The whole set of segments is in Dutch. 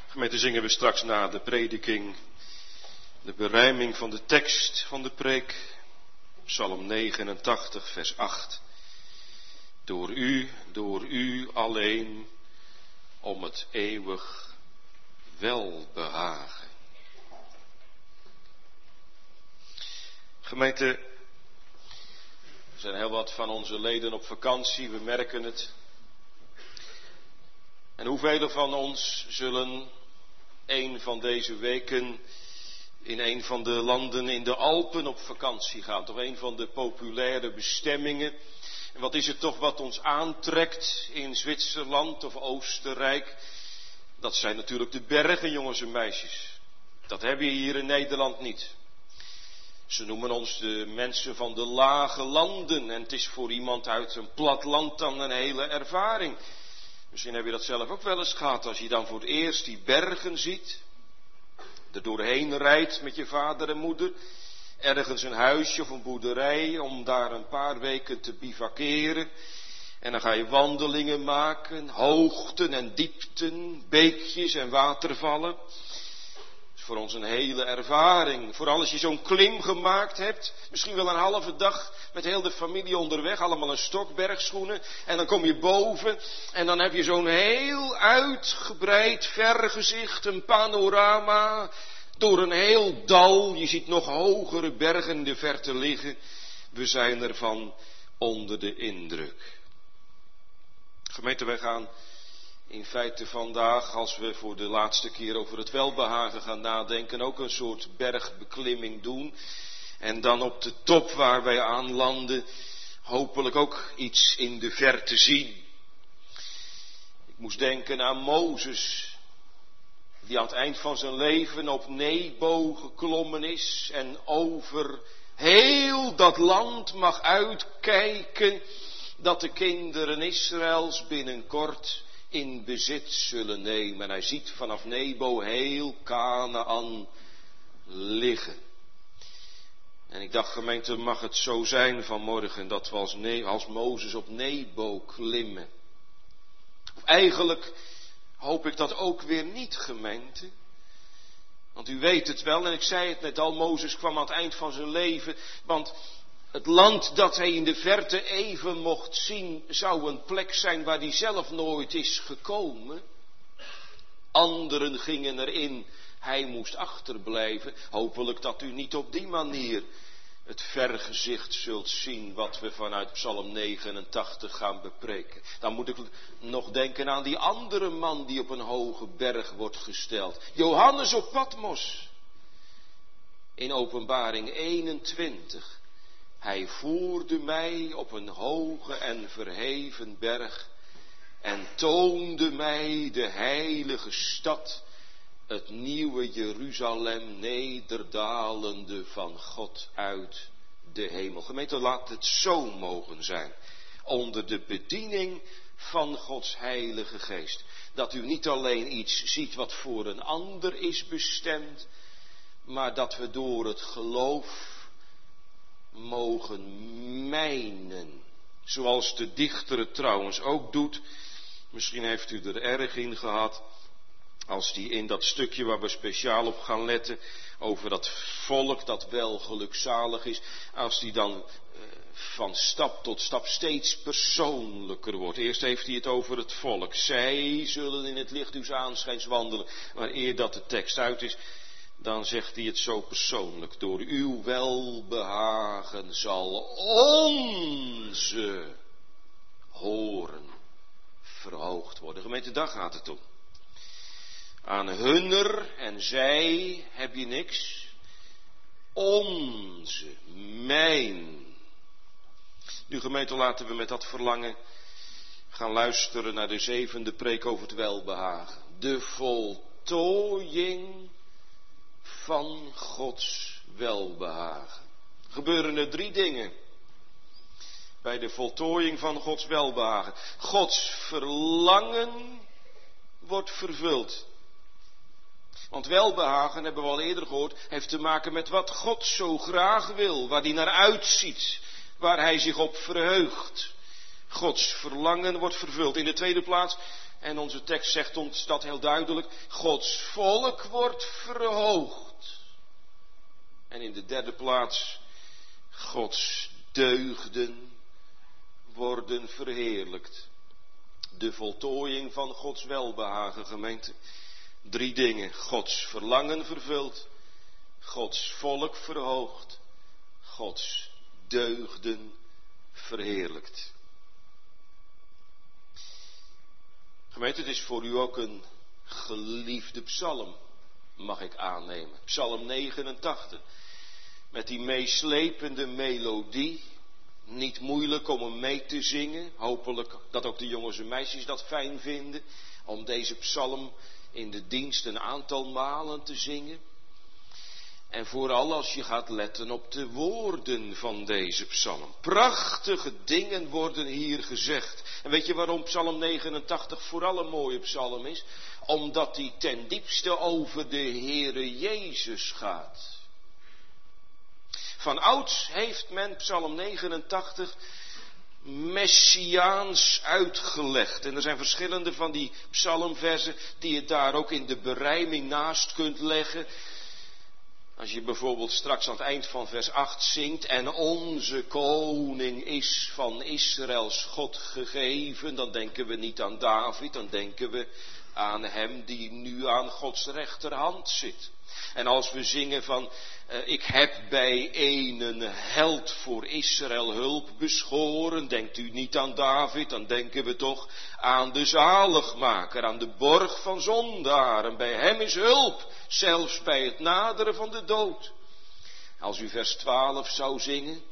Gemeente, zingen we straks na de prediking de berijming van de tekst van de preek, Psalm 89, vers 8. Door u alleen, om het eeuwig welbehagen. Gemeente, er zijn heel wat van onze leden op vakantie, we merken het. En hoeveel van ons zullen een van deze weken in een van de landen in de Alpen op vakantie gaan? Toch een van de populaire bestemmingen. En wat is het toch wat ons aantrekt in Zwitserland of Oostenrijk? Dat zijn natuurlijk de bergen, jongens en meisjes. Dat hebben we hier in Nederland niet. Ze noemen ons de mensen van de lage landen. En het is voor iemand uit een plat land dan een hele ervaring. Misschien heb je dat zelf ook wel eens gehad, als je dan voor het eerst die bergen ziet. Er doorheen rijdt met je vader en moeder. Ergens een huisje of een boerderij om daar een paar weken te bivakeren. En dan ga je wandelingen maken, hoogten en diepten, beekjes en watervallen. Dat is voor ons een hele ervaring. Vooral als je zo'n klim gemaakt hebt, misschien wel een halve dag met heel de familie onderweg, allemaal een stok, bergschoenen. En dan kom je boven en dan heb je zo'n heel uitgebreid vergezicht, een panorama door een heel dal. Je ziet nog hogere bergen in de verte liggen. We zijn ervan onder de indruk. Gemeente, wij gaan in feite vandaag, als we voor de laatste keer over het welbehagen gaan nadenken, ook een soort bergbeklimming doen. En dan op de top waar wij aanlanden, hopelijk ook iets in de verte zien. Ik moest denken aan Mozes, die aan het eind van zijn leven op Nebo geklommen is en over heel dat land mag uitkijken, dat de kinderen Israëls binnenkort in bezit zullen nemen. En hij ziet vanaf Nebo heel Kanaän liggen. En ik dacht, gemeente, mag het zo zijn vanmorgen dat we als Mozes op Nebo klimmen? Of eigenlijk hoop ik dat ook weer niet, gemeente. Want u weet het wel, en ik zei het net al, Mozes kwam aan het eind van zijn leven, want het land dat hij in de verte even mocht zien, zou een plek zijn waar hij zelf nooit is gekomen. Anderen gingen erin, hij moest achterblijven. Hopelijk dat u niet op die manier het vergezicht zult zien wat we vanuit Psalm 89 gaan bepreken. Dan moet ik nog denken aan die andere man die op een hoge berg wordt gesteld. Johannes op Patmos. In Openbaring 21. Hij voerde mij op een hoge en verheven berg en toonde mij de heilige stad, het nieuwe Jeruzalem, nederdalende van God uit de hemel. Gemeente, laat het zo mogen zijn, onder de bediening van Gods heilige geest. Dat u niet alleen iets ziet wat voor een ander is bestemd, maar dat we door het geloof mogen mijnen. Zoals de dichter het trouwens ook doet. Misschien heeft u er erg in gehad, als die in dat stukje waar we speciaal op gaan letten, over dat volk dat wel gelukzalig is, als die dan van stap tot stap steeds persoonlijker wordt. Eerst heeft hij het over het volk. Zij zullen in het licht uws aanschijns wandelen. Maar eer dat de tekst uit is, dan zegt hij het zo persoonlijk. Door uw welbehagen zal onze horen verhoogd worden. Gemeente, daar gaat het om. Aan hunner en zij heb je niks. Onze, mijn. Nu, gemeente, laten we met dat verlangen gaan luisteren naar de 7e preek over het welbehagen. De voltooiing van Gods welbehagen. Gebeuren er 3 dingen bij de voltooiing van Gods welbehagen. Gods verlangen wordt vervuld. Want welbehagen, hebben we al eerder gehoord, heeft te maken met wat God zo graag wil, waar hij naar uitziet, waar hij zich op verheugt. Gods verlangen wordt vervuld. In de tweede plaats, En onze tekst zegt ons dat heel duidelijk. Gods volk wordt verhoogd. En in de derde plaats, Gods deugden worden verheerlijkt. De voltooiing van Gods welbehagen, gemeente. 3 dingen. Gods verlangen vervuld. Gods volk verhoogd. Gods deugden verheerlijkt. Gemeente, het is voor u ook een geliefde psalm, mag ik aannemen. Psalm 89. Met die meeslepende melodie. Niet moeilijk om hem mee te zingen. Hopelijk dat ook de jongens en meisjes dat fijn vinden. Om deze psalm in de dienst een aantal malen te zingen. En vooral als je gaat letten op de woorden van deze psalm. Prachtige dingen worden hier gezegd. En weet je waarom psalm 89 vooral een mooie psalm is? Omdat die ten diepste over de Heere Jezus gaat. Van ouds heeft men psalm 89 messiaans uitgelegd. En er zijn verschillende van die psalmversen die je daar ook in de berijming naast kunt leggen. Als je bijvoorbeeld straks aan het eind van vers 8 zingt. En onze koning is van Israëls God gegeven. Dan denken we niet aan David. Dan denken we aan hem die nu aan Gods rechterhand zit. En als we zingen van, ik heb bij een held voor Israël hulp beschoren. Denkt u niet aan David, dan denken we toch aan de zaligmaker, aan de borg van zondaren. Bij hem is hulp, zelfs bij het naderen van de dood. Als u vers 12 zou zingen.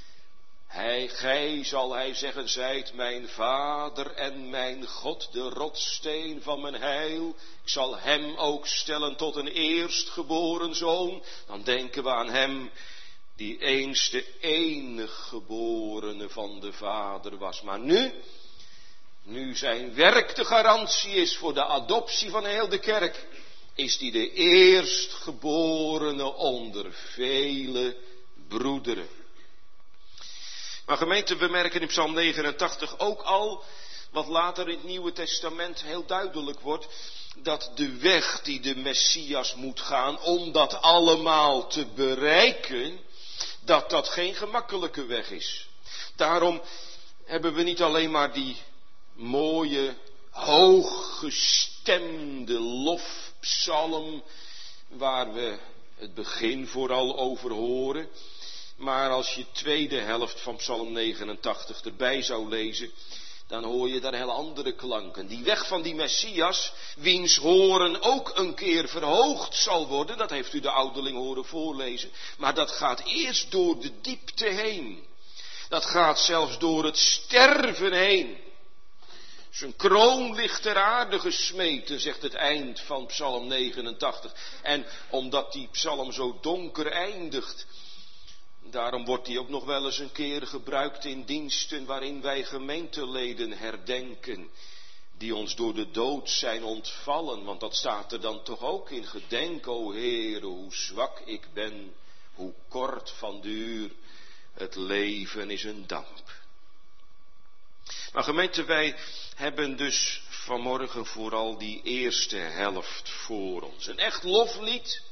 Gij zal hij zeggen, zijt mijn vader en mijn God, de rotsteen van mijn heil. Ik zal hem ook stellen tot een eerstgeboren zoon. Dan denken we aan hem die eens de enige geborene van de vader was. Maar nu zijn werk de garantie is voor de adoptie van heel de kerk, is die de eerstgeborene onder vele broederen. Maar gemeente, we merken in Psalm 89 ook al, wat later in het Nieuwe Testament heel duidelijk wordt, dat de weg die de Messias moet gaan om dat allemaal te bereiken, dat geen gemakkelijke weg is. Daarom hebben we niet alleen maar die mooie, hooggestemde lofpsalm, waar we het begin vooral over horen. Maar als je tweede helft van Psalm 89 erbij zou lezen, dan hoor je daar heel andere klanken. Die weg van die Messias, wiens horen ook een keer verhoogd zal worden, dat heeft u de ouderling horen voorlezen, maar dat gaat eerst door de diepte heen. Dat gaat zelfs door het sterven heen. Zijn kroon ligt ter aarde gesmeten, zegt het eind van Psalm 89. En omdat die psalm zo donker eindigt, daarom wordt die ook nog wel eens een keer gebruikt in diensten waarin wij gemeenteleden herdenken, die ons door de dood zijn ontvallen. Want dat staat er dan toch ook in. Gedenk, o Heere, hoe zwak ik ben, hoe kort van duur, het leven is een damp. Maar gemeente, wij hebben dus vanmorgen vooral die eerste helft voor ons. Een echt loflied.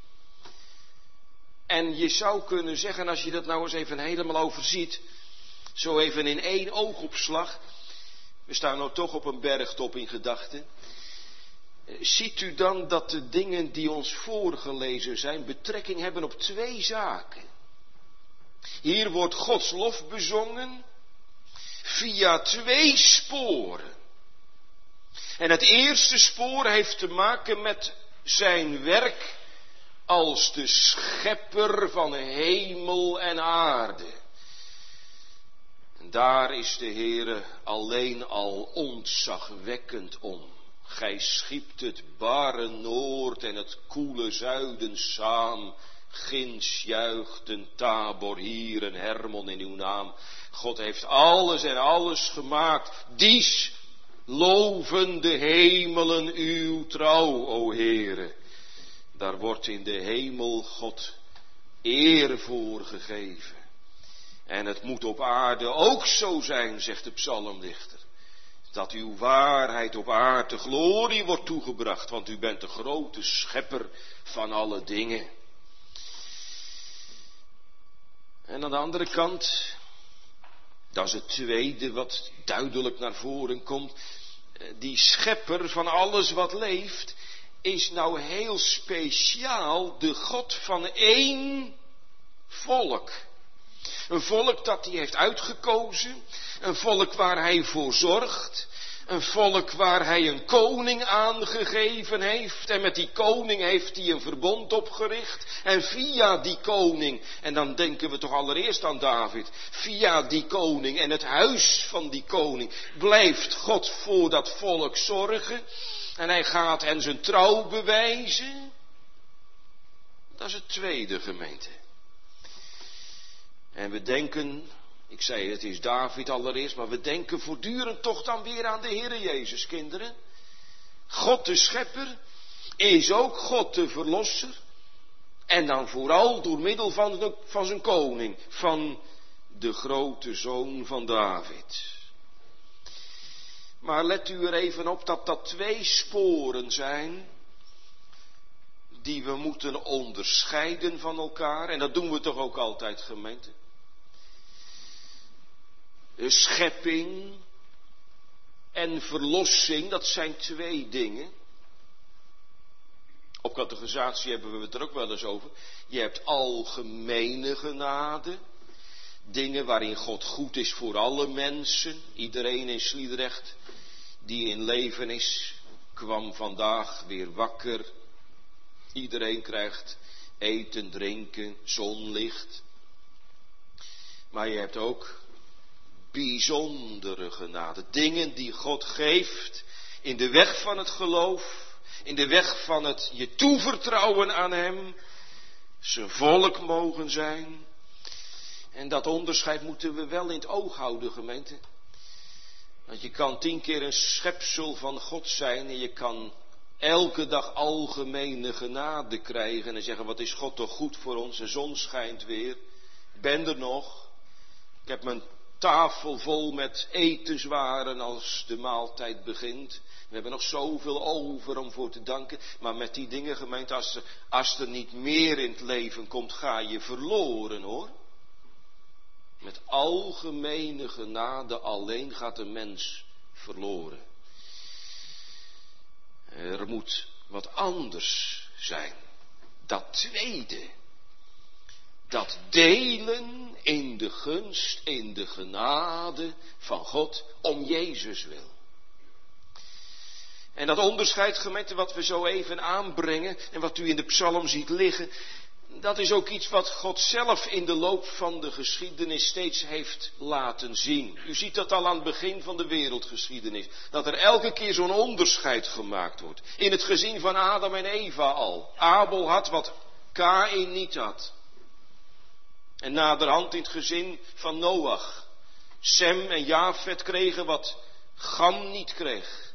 En je zou kunnen zeggen, als je dat nou eens even helemaal overziet, zo even in 1 oogopslag, we staan nou toch op een bergtop in gedachten, ziet u dan dat de dingen die ons voorgelezen zijn betrekking hebben op 2 zaken. Hier wordt Gods lof bezongen via 2 sporen. En het eerste spoor heeft te maken met zijn werk als de schepper van hemel en aarde. En daar is de Heere alleen al ontzagwekkend om. Gij schiept het barre noord en het koele zuiden saam. Ginds juicht een Tabor, hier een Hermon in uw naam. God heeft alles en alles gemaakt. Dies loven de hemelen uw trouw, o Heere. Daar wordt in de hemel God eer voor gegeven. En het moet op aarde ook zo zijn, zegt de psalmdichter. dat uw waarheid op aarde glorie wordt toegebracht, want u bent de grote schepper van alle dingen. En aan de andere kant, dat is het tweede wat duidelijk naar voren komt, die schepper van alles wat leeft, is nou heel speciaal de God van één volk. Een volk dat hij heeft uitgekozen, een volk waar hij voor zorgt, een volk waar hij een koning aangegeven heeft. En met die koning heeft hij een verbond opgericht. En via die koning, en dan denken we toch allereerst aan David, via die koning en het huis van die koning blijft God voor dat volk zorgen. En hij gaat hen zijn trouw bewijzen. Dat is het tweede, gemeente. En we denken, ik zei het is David allereerst, maar we denken voortdurend toch dan weer aan de Heere Jezus, kinderen. God de schepper is ook God de verlosser. En dan vooral door middel van zijn koning, van de grote zoon van David. Maar let u er even op dat dat twee sporen zijn die we moeten onderscheiden van elkaar. En dat doen we toch ook altijd, gemeente. Schepping en verlossing, dat zijn twee dingen. Op catechisatie hebben we het er ook wel eens over. Je hebt algemene genade. Dingen waarin God goed is voor alle mensen. Iedereen in Sliedrecht die in leven is, kwam vandaag weer wakker. Iedereen krijgt eten, drinken, zonlicht. Maar je hebt ook bijzondere genade. Dingen die God geeft in de weg van het geloof, in de weg van het je toevertrouwen aan hem, zijn volk mogen zijn. En dat onderscheid moeten we wel in het oog houden, gemeente. Want je kan 10 keer een schepsel van God zijn en je kan elke dag algemene genade krijgen en zeggen, wat is God toch goed voor ons, de zon schijnt weer, ik ben er nog, ik heb mijn tafel vol met etenswaren als de maaltijd begint. We hebben nog zoveel over om voor te danken. Maar met die dingen, gemeente, als er niet meer in het leven komt, ga je verloren, hoor. Met algemene genade alleen gaat een mens verloren. Er moet wat anders zijn. Dat tweede. Dat delen in de gunst, in de genade van God om Jezus wil. En dat onderscheid, gemeente, wat we zo even aanbrengen en wat u in de psalm ziet liggen, dat is ook iets wat God zelf in de loop van de geschiedenis steeds heeft laten zien. U ziet dat al aan het begin van de wereldgeschiedenis. Dat er elke keer zo'n onderscheid gemaakt wordt. In het gezin van Adam en Eva al. Abel had wat Kaïn niet had. En naderhand in het gezin van Noach. Sem en Jafet kregen wat Gam niet kreeg.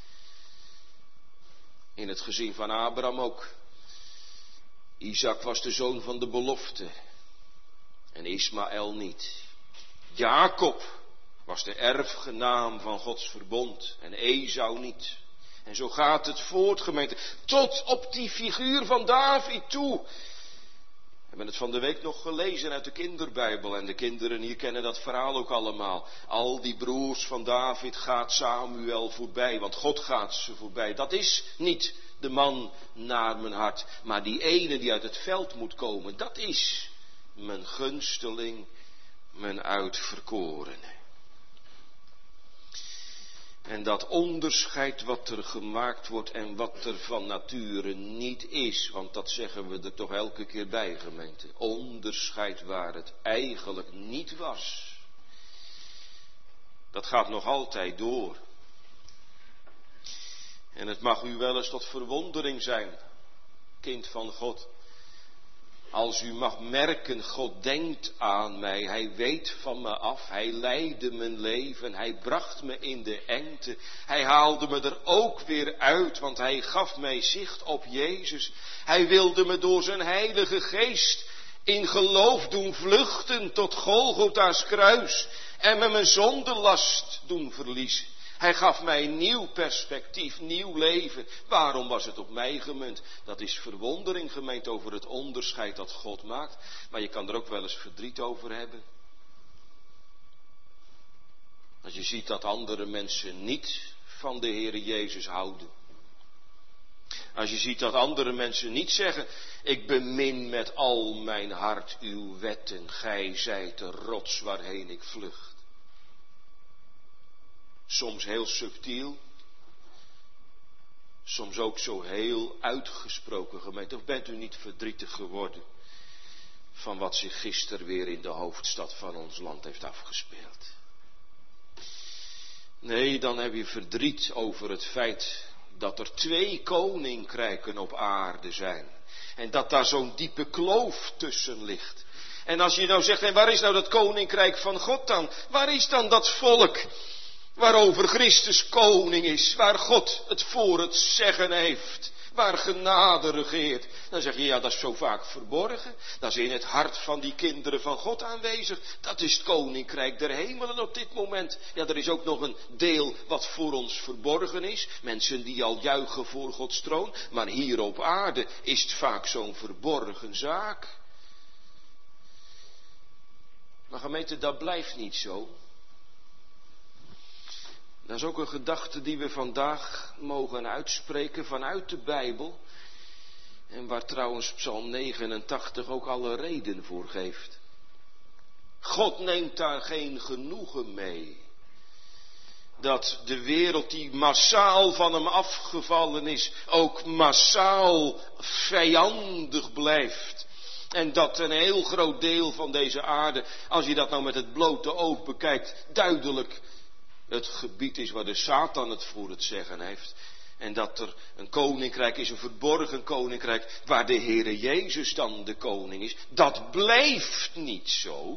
In het gezin van Abraham ook. Isaac was de zoon van de belofte. En Ismaël niet. Jacob was de erfgenaam van Gods verbond. En Esau niet. En zo gaat het voort, gemeente. Tot op die figuur van David toe. We hebben het van de week nog gelezen uit de kinderbijbel. En de kinderen hier kennen dat verhaal ook allemaal. Al die broers van David gaat Samuel voorbij. Want God gaat ze voorbij. Dat is niet de man naar mijn hart. Maar die ene die uit het veld moet komen. Dat is mijn gunsteling. Mijn uitverkorene. En dat onderscheid wat er gemaakt wordt en wat er van nature niet is. Want dat zeggen we er toch elke keer bij, gemeente. Onderscheid waar het eigenlijk niet was. Dat gaat nog altijd door. En het mag u wel eens tot verwondering zijn, kind van God. Als u mag merken, God denkt aan mij, hij weet van me af, hij leidde mijn leven, hij bracht me in de engte. Hij haalde me er ook weer uit, want hij gaf mij zicht op Jezus. Hij wilde me door zijn heilige geest in geloof doen vluchten tot Golgotha's kruis en me mijn zondelast doen verliezen. Hij gaf mij een nieuw perspectief, nieuw leven. Waarom was het op mij gemunt? Dat is verwondering, gemeente, over het onderscheid dat God maakt. Maar je kan er ook wel eens verdriet over hebben. Als je ziet dat andere mensen niet van de Heere Jezus houden. Als je ziet dat andere mensen niet zeggen, ik bemin met al mijn hart uw wetten, gij zijt de rots waarheen ik vlucht. Soms heel subtiel, soms ook zo heel uitgesproken, gemeente. Of bent u niet verdrietig geworden van wat zich gisteren weer in de hoofdstad van ons land heeft afgespeeld? Nee, dan heb je verdriet over het feit dat er 2 koninkrijken op aarde zijn. En dat daar zo'n diepe kloof tussen ligt. En als je nou zegt, en waar is nou dat koninkrijk van God dan? Waar is dan dat volk waarover Christus koning is? Waar God het voor het zeggen heeft? Waar genade regeert? Dan zeg je, ja, dat is zo vaak verborgen. Dat is in het hart van die kinderen van God aanwezig. Dat is het koninkrijk der hemelen op dit moment. Ja, er is ook nog een deel wat voor ons verborgen is. Mensen die al juichen voor Gods troon. Maar hier op aarde is het vaak zo'n verborgen zaak. Maar gemeente, dat blijft niet zo. Dat is ook een gedachte die we vandaag mogen uitspreken vanuit de Bijbel. En waar trouwens Psalm 89 ook alle reden voor geeft. God neemt daar geen genoegen mee. Dat de wereld die massaal van hem afgevallen is, ook massaal vijandig blijft. En dat een heel groot deel van deze aarde, als je dat nou met het blote oog bekijkt, duidelijk het gebied is waar de Satan het voor het zeggen heeft. En dat er een koninkrijk is, een verborgen koninkrijk, waar de Heere Jezus dan de koning is. Dat blijft niet zo.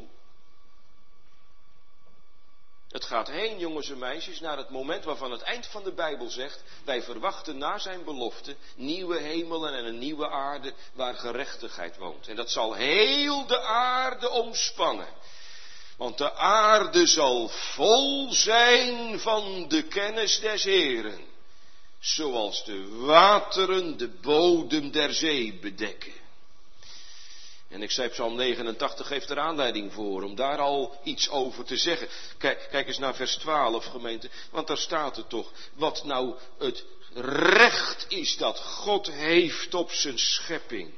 Het gaat heen, jongens en meisjes, naar het moment waarvan het eind van de Bijbel zegt, wij verwachten na zijn belofte nieuwe hemelen en een nieuwe aarde waar gerechtigheid woont. En dat zal heel de aarde omspannen. Want de aarde zal vol zijn van de kennis des Heeren, zoals de wateren de bodem der zee bedekken. En ik zei, Psalm 89 geeft er aanleiding voor om daar al iets over te zeggen. Kijk eens naar vers 12, gemeente, want daar staat het toch. Wat nou het recht is dat God heeft op zijn schepping.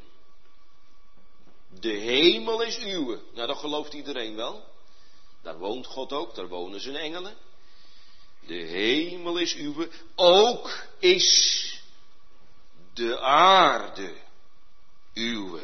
De hemel is uwe. Nou, dat gelooft iedereen wel. Daar woont God ook, daar wonen zijn engelen. De hemel is uwe, ook is de aarde uwe.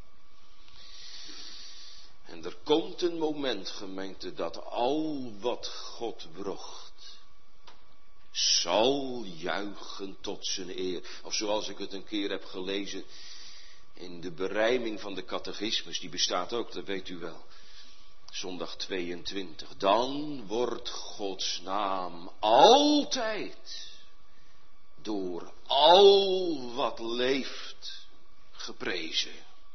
En er komt een moment, gemeente, dat al wat God brocht, zal juichen tot zijn eer. Of zoals ik het een keer heb gelezen in de berijming van de catechismus, die bestaat ook, dat weet u wel. Zondag 22. Dan wordt Gods naam altijd door al wat leeft geprezen.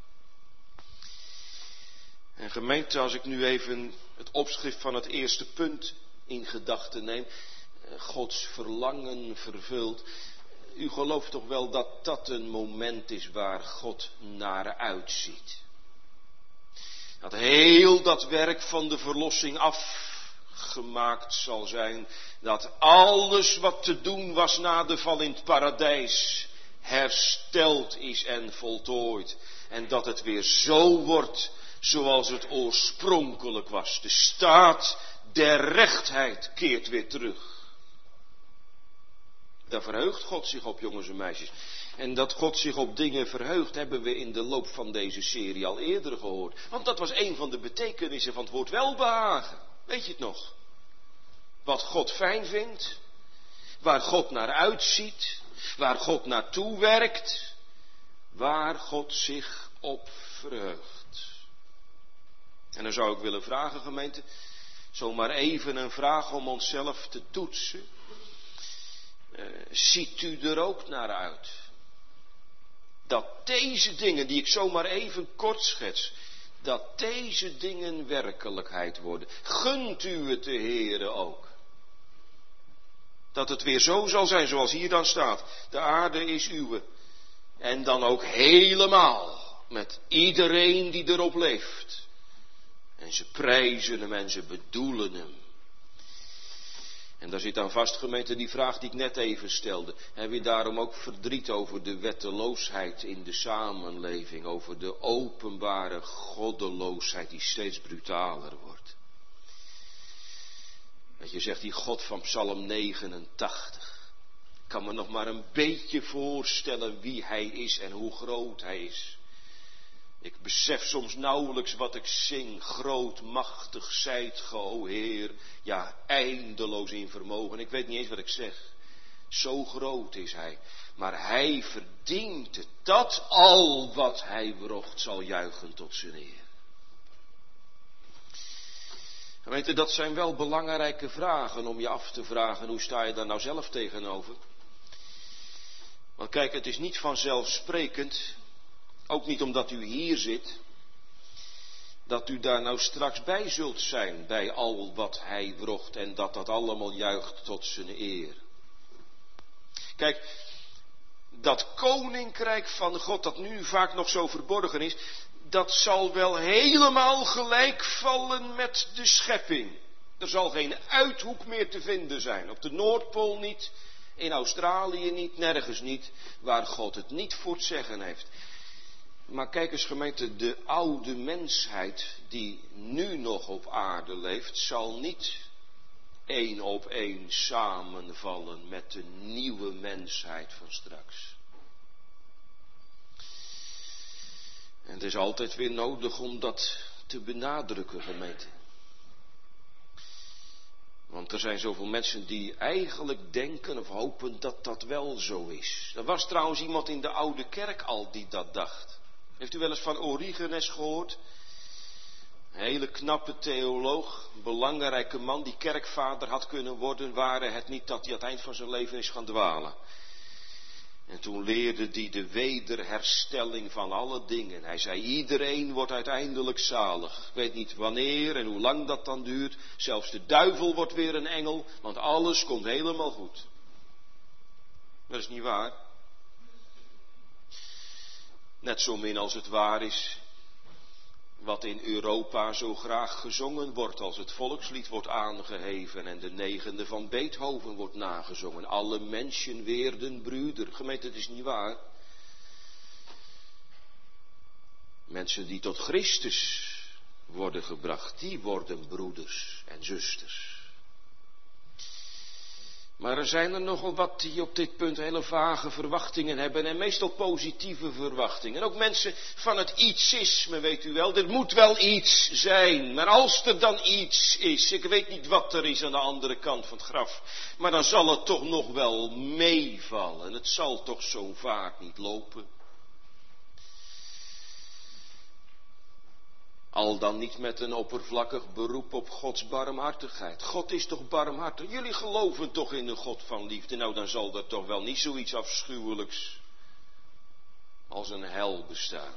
En gemeente, als ik nu even het opschrift van het eerste punt in gedachten neem, Gods verlangen vervult. U gelooft toch wel dat dat een moment is waar God naar uitziet. Dat heel dat werk van de verlossing afgemaakt zal zijn. Dat alles wat te doen was na de val in het paradijs hersteld is en voltooid. En dat het weer zo wordt zoals het oorspronkelijk was. De staat der rechtheid keert weer terug. Daar verheugt God zich op, jongens en meisjes. En dat God zich op dingen verheugt, hebben we in de loop van deze serie al eerder gehoord. Want dat was een van de betekenissen van het woord welbehagen. Weet je het nog? Wat God fijn vindt, waar God naar uitziet, waar God naartoe werkt, waar God zich op verheugt. En dan zou ik willen vragen, gemeente, zomaar even een vraag om onszelf te toetsen. Ziet u er ook naar uit? Dat deze dingen, die ik zomaar even kort schets, dat deze dingen werkelijkheid worden. Gunt u het de Heere ook? Dat het weer zo zal zijn zoals hier dan staat. De aarde is uwe. En dan ook helemaal. Met iedereen die erop leeft. En ze prijzen hem en ze bedoelen hem. En daar zit dan vast, gemeente, die vraag die ik net even stelde. Heb je daarom ook verdriet over de wetteloosheid in de samenleving? Over de openbare goddeloosheid die steeds brutaler wordt? Dat je zegt, die God van Psalm 89. Ik kan me nog maar een beetje voorstellen wie hij is en hoe groot hij is. Ik besef soms nauwelijks wat ik zing. Groot, machtig zijt ge, o Heer. Ja, eindeloos in vermogen. Ik weet niet eens wat ik zeg. Zo groot is hij. Maar hij verdient het. Dat al wat hij wrocht zal juichen tot zijn eer. Gemeente, dat zijn wel belangrijke vragen om je af te vragen. Hoe sta je daar nou zelf tegenover? Want kijk, het is niet vanzelfsprekend. Ook niet omdat u hier zit, dat u daar nou straks bij zult zijn, bij al wat hij wrocht en dat allemaal juicht tot zijn eer. Kijk, dat koninkrijk van God dat nu vaak nog zo verborgen is, dat zal wel helemaal gelijk vallen met de schepping. Er zal geen uithoek meer te vinden zijn, op de Noordpool niet, in Australië niet, nergens niet, waar God het niet voor het zeggen heeft. Maar kijk eens gemeente, de oude mensheid die nu nog op aarde leeft, zal niet één op één samenvallen met de nieuwe mensheid van straks. En het is altijd weer nodig om dat te benadrukken, gemeente. Want er zijn zoveel mensen die eigenlijk denken of hopen dat dat wel zo is. Er was trouwens iemand in de oude kerk al die dat dacht. Heeft u wel eens van Origenes gehoord? Een hele knappe theoloog, een belangrijke man die kerkvader had kunnen worden, waren het niet dat hij aan het eind van zijn leven is gaan dwalen. En toen leerde hij de wederherstelling van alle dingen. Hij zei, iedereen wordt uiteindelijk zalig. Ik weet niet wanneer en hoe lang dat dan duurt. Zelfs de duivel wordt weer een engel, want alles komt helemaal goed. Dat is niet waar. Net zo min als het waar is wat in Europa zo graag gezongen wordt als het volkslied wordt aangeheven en de 9e van Beethoven wordt nagezongen. Alle mensen werden broeder. Gemeente, het is niet waar. Mensen die tot Christus worden gebracht, die worden broeders en zusters. Maar er zijn er nogal wat die op dit punt hele vage verwachtingen hebben en meestal positieve verwachtingen. En ook mensen van het ietsisme, weet u wel, er moet wel iets zijn. Maar als er dan iets is, ik weet niet wat er is aan de andere kant van het graf, maar dan zal het toch nog wel meevallen. Het zal toch zo vaak niet lopen. Al dan niet met een oppervlakkig beroep op Gods barmhartigheid. God is toch barmhartig? Jullie geloven toch in de God van liefde? Nou, dan zal er toch wel niet zoiets afschuwelijks als een hel bestaan.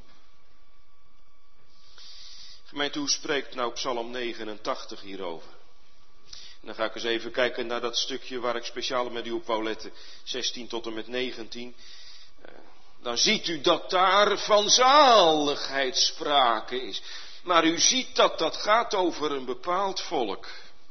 Gemeente, hoe spreekt nou Psalm 89 hierover? En dan ga ik eens even kijken naar dat stukje waar ik speciaal met u op wou letten. 16 tot en met 19. Dan ziet u dat daar van zaligheid sprake is. Maar u ziet dat dat gaat over een bepaald volk.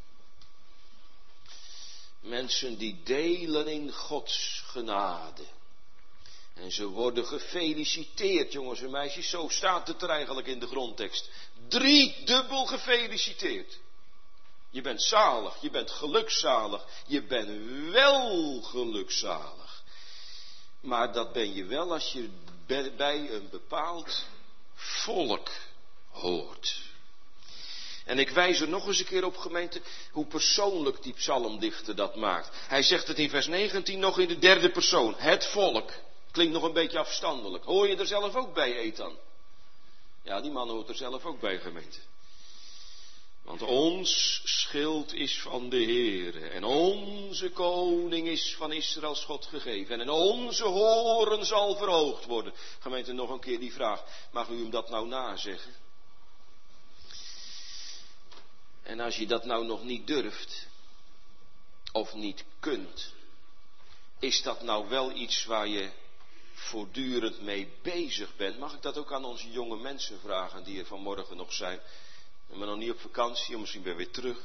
Mensen die delen in Gods genade. En ze worden gefeliciteerd, jongens en meisjes. Zo staat het er eigenlijk in de grondtekst. 3-dubbel gefeliciteerd. Je bent zalig, je bent gelukzalig, je bent wel gelukzalig. Maar dat ben je wel als je bij een bepaald volk hoort. En ik wijs er nog eens een keer op, gemeente, hoe persoonlijk die psalmdichter dat maakt. Hij zegt het in vers 19 nog in de derde persoon. Het volk. Klinkt nog een beetje afstandelijk. Hoor je er zelf ook bij, Ethan? Ja, die man hoort er zelf ook bij, gemeente. Want ons schild is van de Heere en onze koning is van Israëls God gegeven en onze horen zal verhoogd worden. Gemeente, nog een keer die vraag, mag u hem dat nou nazeggen? En als je dat nou nog niet durft, of niet kunt. Is dat nou wel iets waar je voortdurend mee bezig bent? Mag ik dat ook aan onze jonge mensen vragen die er vanmorgen nog zijn? Maar nog niet op vakantie, of misschien ben je weer terug.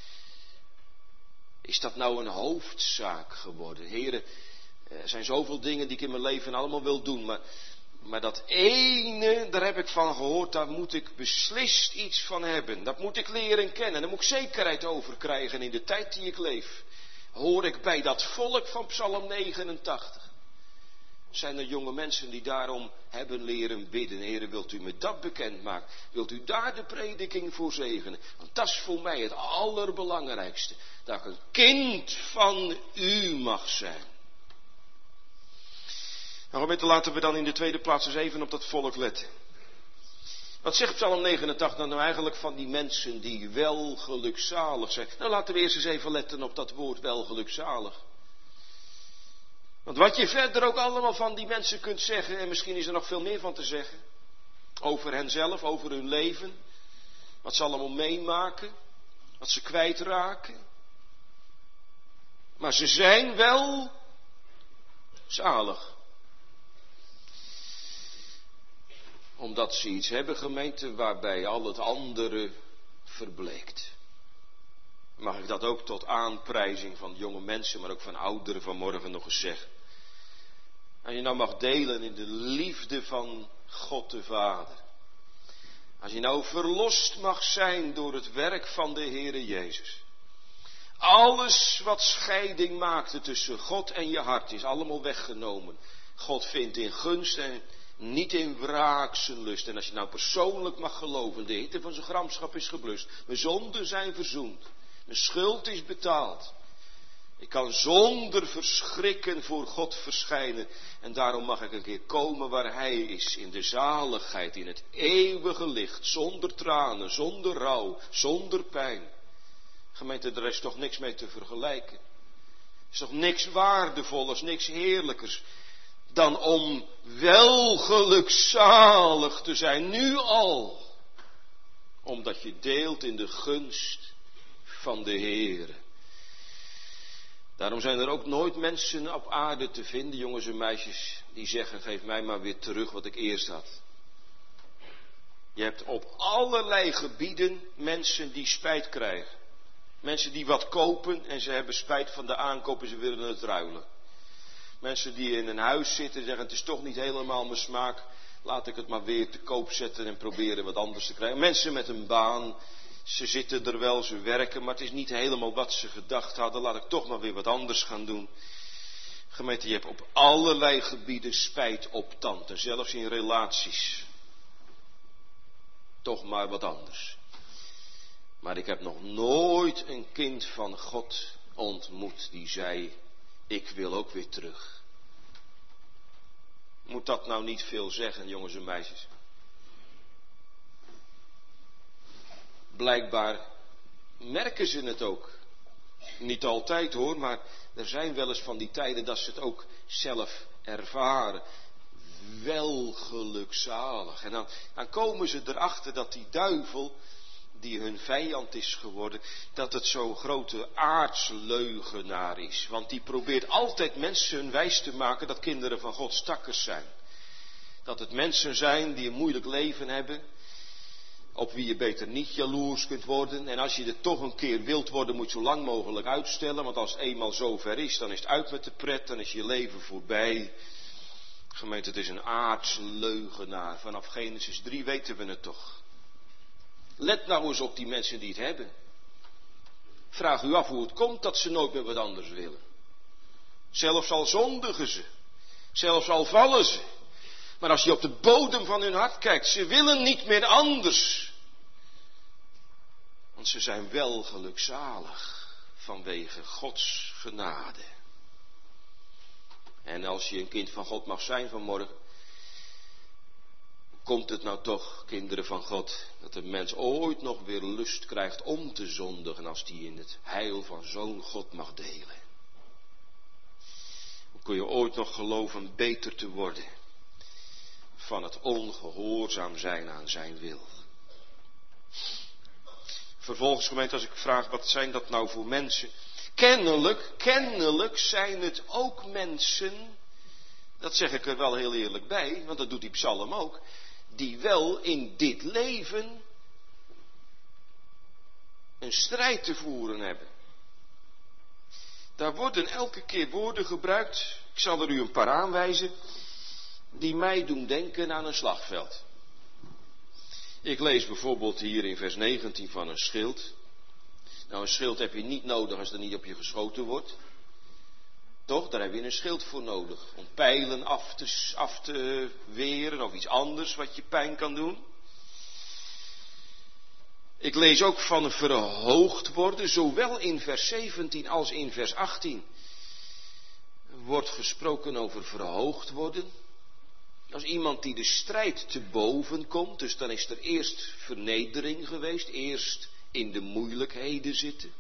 Is dat nou een hoofdzaak geworden? Heren, er zijn zoveel dingen die ik in mijn leven allemaal wil doen, maar dat ene, daar heb ik van gehoord, daar moet ik beslist iets van hebben. Dat moet ik leren kennen, daar moet ik zekerheid over krijgen in de tijd die ik leef. Hoor ik bij dat volk van Psalm 89. Zijn er jonge mensen die daarom hebben leren bidden? Heren, wilt u me dat bekendmaken? Wilt u daar de prediking voor zegenen? Want dat is voor mij het allerbelangrijkste. Dat ik een kind van u mag zijn. Nou, gemeente, laten we dan in de tweede plaats eens even op dat volk letten. Wat zegt Psalm 89 nou eigenlijk van die mensen die wel gelukzalig zijn? Nou, laten we eerst eens even letten op dat woord wel gelukzalig. Want wat je verder ook allemaal van die mensen kunt zeggen, en misschien is er nog veel meer van te zeggen, over henzelf, over hun leven, wat ze allemaal meemaken, wat ze kwijtraken. Maar ze zijn wel zalig. Omdat ze iets hebben, gemeente, waarbij al het andere verbleekt. Mag ik dat ook tot aanprijzing van jonge mensen, maar ook van ouderen vanmorgen nog eens zeggen. Als je nou mag delen in de liefde van God de Vader. Als je nou verlost mag zijn door het werk van de Heere Jezus. Alles wat scheiding maakte tussen God en je hart is allemaal weggenomen. God vindt in gunst en niet in wraak zijn lust. En als je nou persoonlijk mag geloven, de hitte van zijn gramschap is geblust. Mijn zonden zijn verzoend. Mijn schuld is betaald. Ik kan zonder verschrikken voor God verschijnen. En daarom mag ik een keer komen waar Hij is. In de zaligheid, in het eeuwige licht. Zonder tranen, zonder rouw, zonder pijn. Gemeente, er is toch niks mee te vergelijken. Er is toch niks waardevollers, niks heerlijkers. Dan om wel gelukzalig te zijn, nu al. Omdat je deelt in de gunst van de Heere. Daarom zijn er ook nooit mensen op aarde te vinden, jongens en meisjes, die zeggen, geef mij maar weer terug wat ik eerst had. Je hebt op allerlei gebieden mensen die spijt krijgen. Mensen die wat kopen en ze hebben spijt van de aankoop en ze willen het ruilen. Mensen die in een huis zitten en zeggen, het is toch niet helemaal mijn smaak, laat ik het maar weer te koop zetten en proberen wat anders te krijgen. Mensen met een baan, ze zitten er wel, ze werken, maar het is niet helemaal wat ze gedacht hadden, laat ik toch maar weer wat anders gaan doen. Gemeente, je hebt op allerlei gebieden spijt op tand en zelfs in relaties. Toch maar wat anders. Maar ik heb nog nooit een kind van God ontmoet die zei, ik wil ook weer terug. Moet dat nou niet veel zeggen, jongens en meisjes? Blijkbaar merken ze het ook. Niet altijd hoor, maar er zijn wel eens van die tijden dat ze het ook zelf ervaren. Wel gelukzalig. En dan komen ze erachter dat die duivel, die hun vijand is geworden, dat het zo'n grote aardsleugenaar is. Want die probeert altijd mensen hun wijs te maken dat kinderen van God stakkers zijn. Dat het mensen zijn die een moeilijk leven hebben, op wie je beter niet jaloers kunt worden. En als je er toch een keer wilt worden, moet je zo lang mogelijk uitstellen. Want als het eenmaal zover is, dan is het uit met de pret, dan is je leven voorbij. Gemeente, het is een aardsleugenaar. Vanaf Genesis 3 weten we het toch. Let nou eens op die mensen die het hebben. Vraag u af hoe het komt dat ze nooit meer wat anders willen. Zelfs al zondigen ze. Zelfs al vallen ze. Maar als je op de bodem van hun hart kijkt, ze willen niet meer anders. Want ze zijn wel gelukzalig vanwege Gods genade. En als je een kind van God mag zijn vanmorgen, komt het nou toch, kinderen van God, dat een mens ooit nog weer lust krijgt om te zondigen als die in het heil van zo'n God mag delen? Hoe kun je ooit nog geloven beter te worden van het ongehoorzaam zijn aan zijn wil? Vervolgens, gemeente, als ik vraag, wat zijn dat nou voor mensen? kennelijk zijn het ook mensen, dat zeg ik er wel heel eerlijk bij, want dat doet die psalm ook, die wel in dit leven een strijd te voeren hebben. Daar worden elke keer woorden gebruikt, ik zal er u een paar aanwijzen, die mij doen denken aan een slagveld. Ik lees bijvoorbeeld hier in vers 19 van een schild. Nou, een schild heb je niet nodig als er niet op je geschoten wordt. Toch, daar heb je een schild voor nodig. Om pijlen af te weren of iets anders wat je pijn kan doen. Ik lees ook van verhoogd worden, zowel in vers 17 als in vers 18. Wordt gesproken over verhoogd worden. Als iemand die de strijd te boven komt, dus dan is er eerst vernedering geweest, eerst in de moeilijkheden zitten.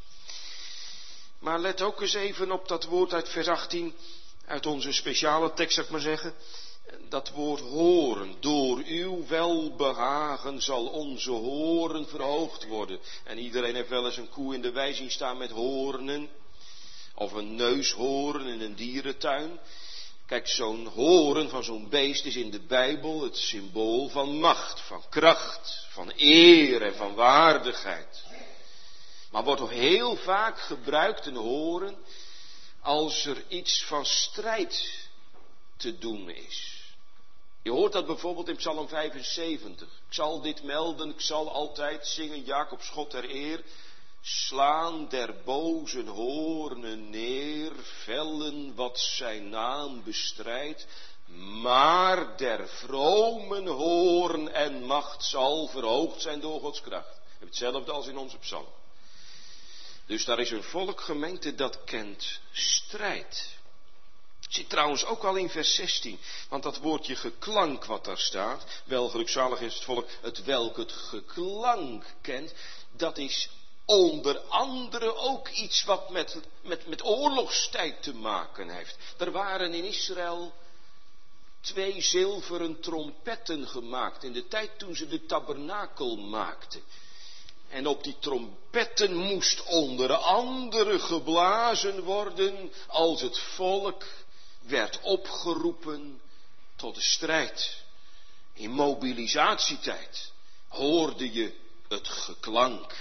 Maar let ook eens even op dat woord uit vers 18, uit onze speciale tekst zou ik maar zeggen. Dat woord horen, door uw welbehagen zal onze horen verhoogd worden. En iedereen heeft wel eens een koe in de wei zien staan met hoornen. Of een neushoorn in een dierentuin. Kijk, zo'n horen van zo'n beest is in de Bijbel het symbool van macht, van kracht, van eer en van waardigheid. Maar wordt ook heel vaak gebruikt een horen als er iets van strijd te doen is. Je hoort dat bijvoorbeeld in Psalm 75. Ik zal dit melden, ik zal altijd zingen, Jacobs God ter eer. Slaan der bozen hoornen neer, vellen wat zijn naam bestrijdt. Maar der vromen hoorn en macht zal verhoogd zijn door Gods kracht. Hetzelfde als in onze psalm. Dus daar is een volk, gemeente, dat kent strijd. Zit trouwens ook al in vers 16. Want dat woordje geklank wat daar staat. Wel gelukzalig is het volk het welk het geklank kent. Dat is onder andere ook iets wat met oorlogstijd te maken heeft. Er waren in Israël 2 zilveren trompetten gemaakt. In de tijd toen ze de tabernakel maakten. En op die trompetten moest onder andere geblazen worden als het volk werd opgeroepen tot de strijd. In mobilisatietijd hoorde je het geklank.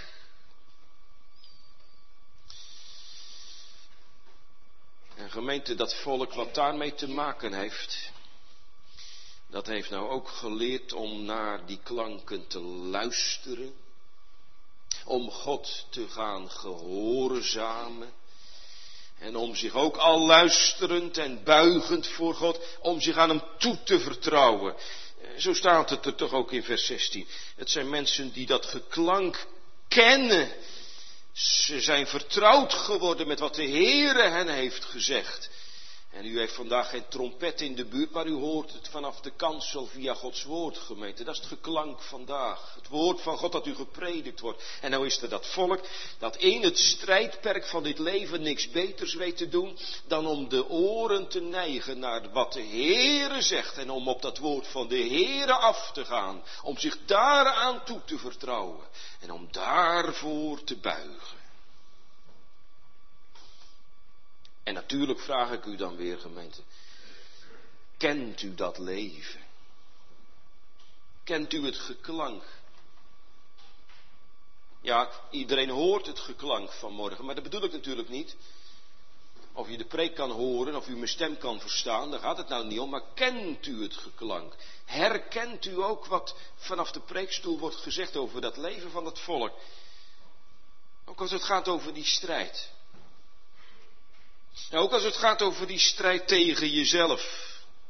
En gemeente, dat volk wat daarmee te maken heeft, dat heeft nou ook geleerd om naar die klanken te luisteren. Om God te gaan gehoorzamen. En om zich ook al luisterend en buigend voor God, om zich aan hem toe te vertrouwen. Zo staat het er toch ook in vers 16. Het zijn mensen die dat geklank kennen. Ze zijn vertrouwd geworden met wat de Heere hen heeft gezegd. En u heeft vandaag geen trompet in de buurt, maar u hoort het vanaf de kansel via Gods woord, gemeente. Dat is het geklank vandaag. Het woord van God dat u gepredikt wordt. En nou is er dat volk dat in het strijdperk van dit leven niks beters weet te doen dan om de oren te neigen naar wat de Heere zegt. En om op dat woord van de Heere af te gaan. Om zich daaraan toe te vertrouwen. En om daarvoor te buigen. En natuurlijk vraag ik u dan weer, gemeente, kent u dat leven? Kent u het geklank? Ja, iedereen hoort het geklank vanmorgen, maar dat bedoel ik natuurlijk niet. Of je de preek kan horen, of u mijn stem kan verstaan, daar gaat het nou niet om, maar kent u het geklank? Herkent u ook wat vanaf de preekstoel wordt gezegd over dat leven van het volk? Ook als het gaat over die strijd. Nou, ook als het gaat over die strijd tegen jezelf.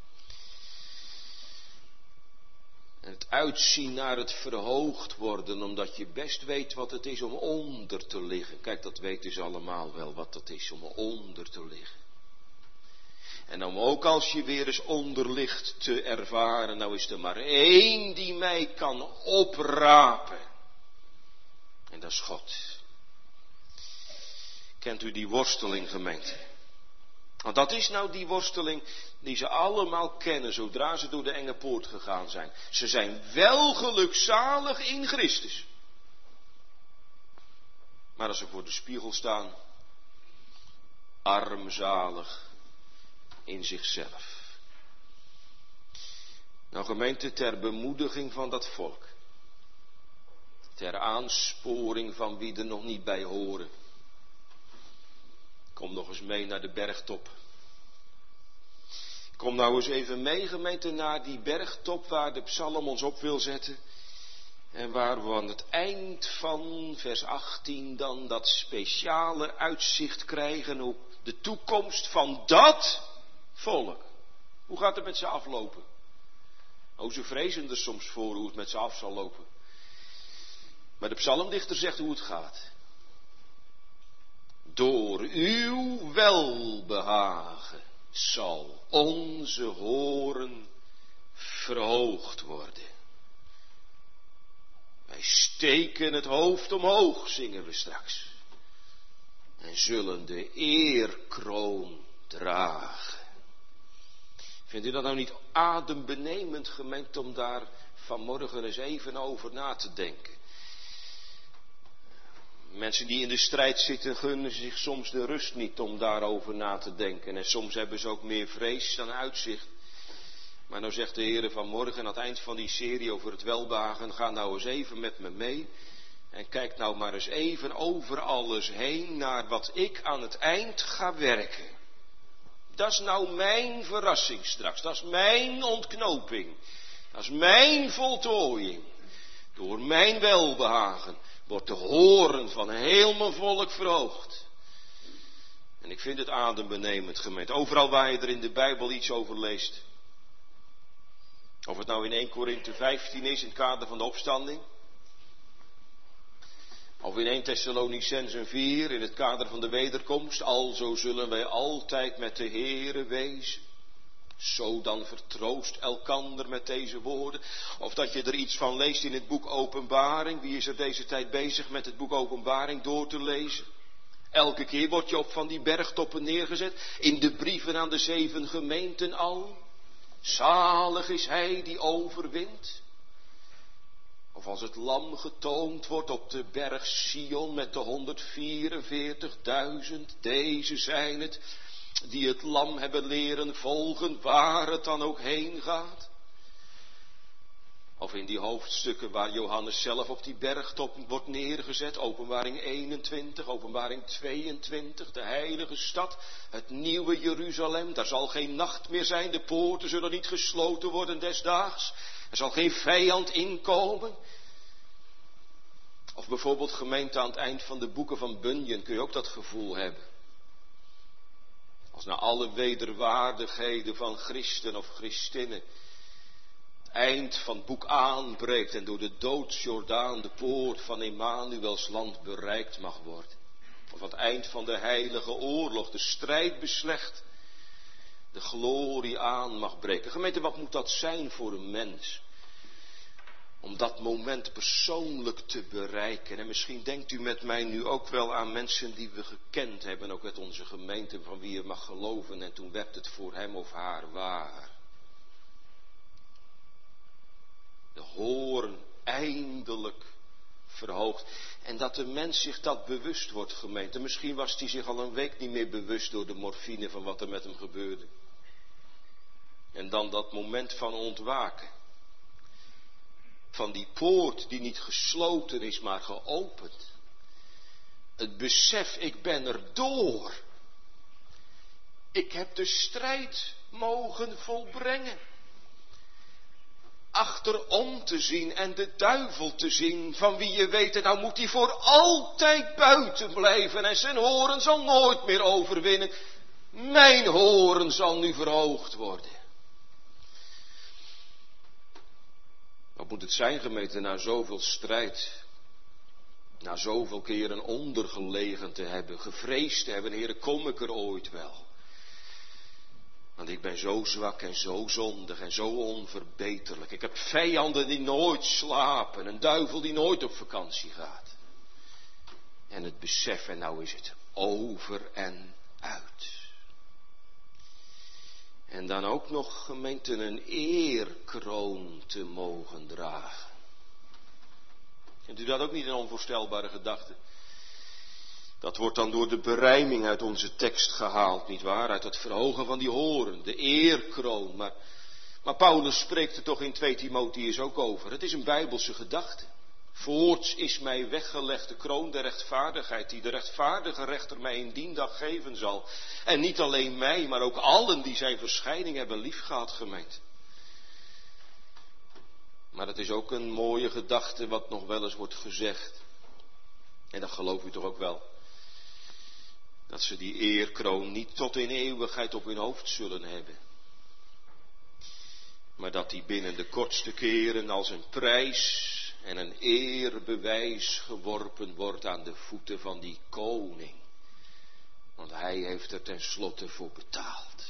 En het uitzien naar het verhoogd worden, omdat je best weet wat het is om onder te liggen. Kijk, dat weten ze allemaal wel wat dat is om onder te liggen. En om ook als je weer eens onder ligt te ervaren, nou is er maar één die mij kan oprapen. En dat is God. Kent u die worsteling, gemeente? Want dat is nou die worsteling die ze allemaal kennen zodra ze door de enge poort gegaan zijn. Ze zijn wel gelukzalig in Christus. Maar als ze voor de spiegel staan, armzalig in zichzelf. Nou gemeente, ter bemoediging van dat volk. Ter aansporing van wie er nog niet bij horen. Kom nog eens mee naar de bergtop. Kom nou eens even mee, gemeente, naar die bergtop waar de psalm ons op wil zetten. En waar we aan het eind van vers 18 dan dat speciale uitzicht krijgen op de toekomst van dat volk. Hoe gaat het met ze aflopen? Oh, ze vrezen er soms voor hoe het met ze af zal lopen. Maar de psalmdichter zegt hoe het gaat. Door uw welbehagen zal onze horen verhoogd worden. Wij steken het hoofd omhoog, zingen we straks. En zullen de eerkroon dragen. Vindt u dat nou niet adembenemend, gemeente, om daar vanmorgen eens even over na te denken? Mensen die in de strijd zitten gunnen zich soms de rust niet om daarover na te denken. En soms hebben ze ook meer vrees dan uitzicht. Maar nou zegt de Heer vanmorgen aan het eind van die serie over het welbehagen, ga nou eens even met me mee. En kijk nou maar eens even over alles heen naar wat ik aan het eind ga werken. Dat is nou mijn verrassing straks. Dat is mijn ontknoping. Dat is mijn voltooiing. Door mijn welbehagen wordt de horen van heel mijn volk verhoogd. En ik vind het adembenemend, gemeente. Overal waar je er in de Bijbel iets over leest. Of het nou in 1 Korinthe 15 is, in het kader van de opstanding. Of in 1 Thessalonicenzen 4, in het kader van de wederkomst. Alzo zullen wij altijd met de Heere wezen. Zo dan vertroost elkander met deze woorden. Of dat je er iets van leest in het boek Openbaring. Wie is er deze tijd bezig met het boek Openbaring door te lezen? Elke keer word je op van die bergtoppen neergezet. In de brieven aan de 7 gemeenten al. Zalig is hij die overwint. Of als het lam getoond wordt op de berg Sion met de 144.000. Deze zijn het die het lam hebben leren volgen waar het dan ook heen gaat. Of in die hoofdstukken waar Johannes zelf op die bergtop wordt neergezet. Openbaring 21, Openbaring 22, de heilige stad, het nieuwe Jeruzalem. Daar zal geen nacht meer zijn, de poorten zullen niet gesloten worden desdaags. Er zal geen vijand inkomen. Of bijvoorbeeld gemeente aan het eind van de boeken van Bunyan kun je ook dat gevoel hebben. Als na alle wederwaardigheden van christen of christinnen het eind van het boek aanbreekt en door de doodsjordaan de poort van Emmanuels land bereikt mag worden. Of aan het eind van de heilige oorlog de strijd beslecht, de glorie aan mag breken. Gemeente, wat moet dat zijn voor een mens? Om dat moment persoonlijk te bereiken. En misschien denkt u met mij nu ook wel aan mensen die we gekend hebben. Ook uit onze gemeente van wie je mag geloven. En toen werd het voor hem of haar waar. De horen eindelijk verhoogd. En dat de mens zich dat bewust wordt, gemeente. Misschien was hij zich al een week niet meer bewust door de morfine van wat er met hem gebeurde. En dan dat moment van ontwaken. Van die poort die niet gesloten is, maar geopend. Het besef, ik ben er door. Ik heb de strijd mogen volbrengen. Achterom te zien en de duivel te zien, van wie je weet, en nou moet hij voor altijd buiten blijven en zijn horen zal nooit meer overwinnen. Mijn horen zal nu verhoogd worden. Wat moet het zijn, gemeente, na zoveel strijd, na zoveel keren ondergelegen te hebben, gevreesd te hebben, Heere, kom ik er ooit wel? Want ik ben zo zwak en zo zondig en zo onverbeterlijk. Ik heb vijanden die nooit slapen, een duivel die nooit op vakantie gaat. En het besef, en nou is het over en uit. En dan ook nog, gemeente, een eerkroon te mogen dragen. Vindt u dat ook niet een onvoorstelbare gedachte? Dat wordt dan door de berijming uit onze tekst gehaald, nietwaar? Uit het verhogen van die hoorn, de eerkroon. Maar Paulus spreekt er toch in 2 Timotheüs ook over. Het is een bijbelse gedachte. Voorts is mij weggelegd de kroon der rechtvaardigheid, die de rechtvaardige rechter mij in dien dag geven zal. En niet alleen mij, maar ook allen die zijn verschijning hebben liefgehad, gemeente. Maar het is ook een mooie gedachte wat nog wel eens wordt gezegd. En dat geloof u toch ook wel. Dat ze die eerkroon niet tot in eeuwigheid op hun hoofd zullen hebben. Maar dat die binnen de kortste keren als een prijs en een eerbewijs geworpen wordt aan de voeten van die koning. Want hij heeft er tenslotte voor betaald.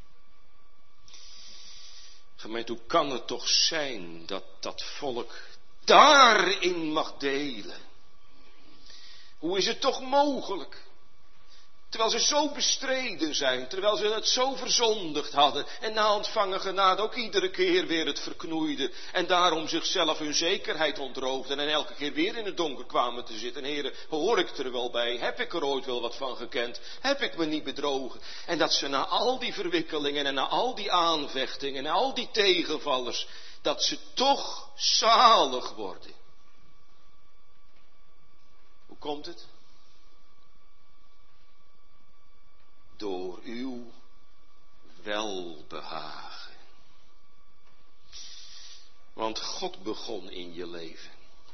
Gemeente, hoe kan het toch zijn dat dat volk daarin mag delen? Hoe is het toch mogelijk? Terwijl ze zo bestreden zijn, terwijl ze het zo verzondigd hadden en na ontvangen genade ook iedere keer weer het verknoeiden en daarom zichzelf hun zekerheid ontroofden en elke keer weer in het donker kwamen te zitten. Heere, hoor ik er wel bij? Heb ik er ooit wel wat van gekend? Heb ik me niet bedrogen? En dat ze na al die verwikkelingen en na al die aanvechtingen en al die tegenvallers, dat ze toch zalig worden. Hoe komt het? Door uw welbehagen. Want God begon in je leven.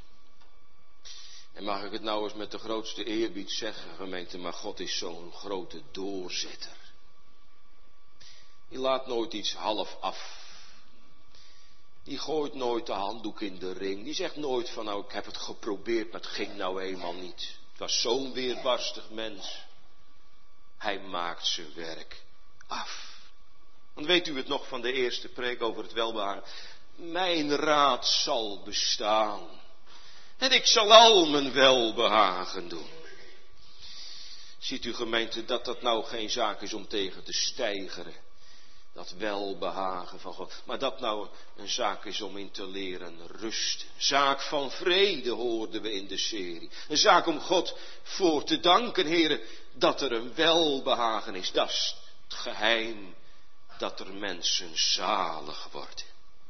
En mag ik het nou eens met de grootste eerbied zeggen, gemeente, maar God is zo'n grote doorzetter. Die laat nooit iets half af. Die gooit nooit de handdoek in de ring. Die zegt nooit van nou ik heb het geprobeerd, maar het ging nou eenmaal niet. Het was zo'n weerbarstig mens. Hij maakt zijn werk af. Want weet u het nog van de eerste preek over het welbehagen? Mijn raad zal bestaan. En ik zal al mijn welbehagen doen. Ziet u, gemeente, dat dat nou geen zaak is om tegen te steigeren. Dat welbehagen van God. Maar dat nou een zaak is om in te leren rusten. Zaak van vrede hoorden we in de serie. Een zaak om God voor te danken, heren, dat er een welbehagen is. Dat is het geheim dat er mensen zalig worden.